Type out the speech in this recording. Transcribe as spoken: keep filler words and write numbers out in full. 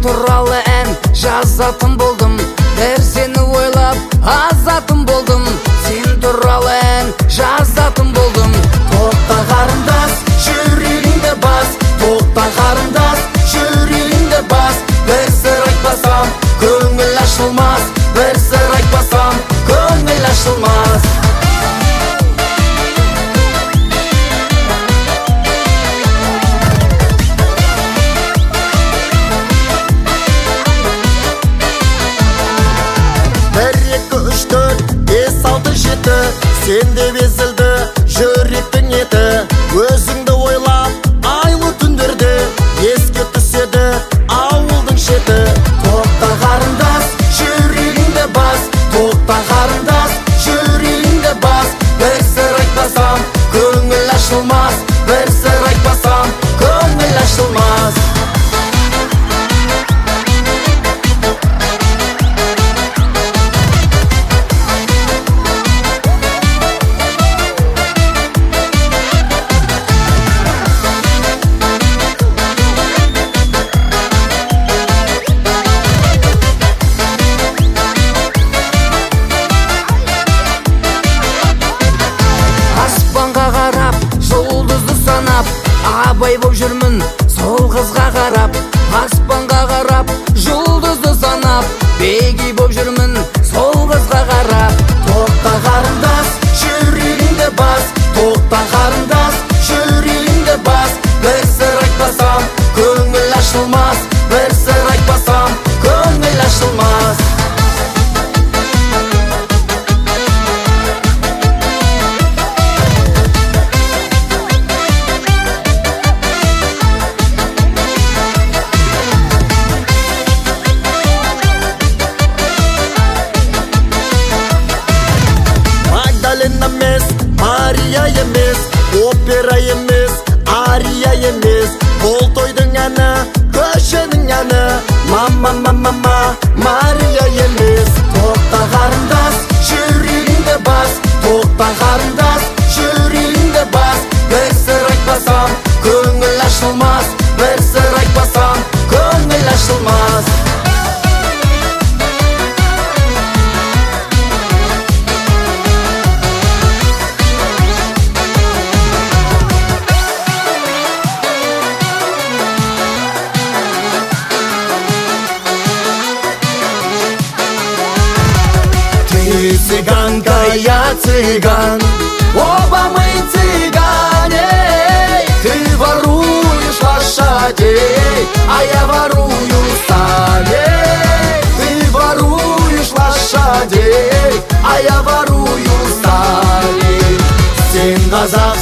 туралы ән жазатын болдым, бір сені ойлап азатын болдым. Сен туралы ән жазатын болдым. Тоқта қарындас, жүрегіңді бас, тоқта қарындас, жүрегіңді бас. Бір сыр айтпасам, көңіл ашылмас, бір сыр айтпасам, көңіл ашылмас. Сен де безілді жүректің еті, өзіңді ойлап айлы түндерде еске түседі ауылдың шеті. Тоқта қарындас, жүрегіңді бас, тоқта қарындас, жүрегіңді бас. Бір сыр айтпасам, көңіл ашылмас, бір сыр айтпасам, көңіл ашылмас. Абай боп жүрмін сол қызға қарап, аспанға қарап, жұлдызды санап. Бегей боп жүрмін сол қызға қарап. Тоқта қарындас, жүрегіңді бас, тоқта қарындас, жүрегіңді бас. Бір сыр айтпасам, көңіл ашылмас, бір сыр айтпасам, көңіл ашылмас. Емес, Мария емес, опера емес, ария емес. Бұл тойдың әні, көшенің әні, мама, мама, мама, Мария емес. Тоқта қарындас, жүрегіңді бас, тоқта қарындас, жүрегіңді бас. Бір сыр айтпасам, көңіл ашылмас, бір сыр айтпасам, көңіл ашылмас. Цыганка, я цыган, оба мы цыгане. Ты воруешь лошадей, а я ворую сталей. Ты воруешь лошадей, а я ворую сталей. Сен қазақ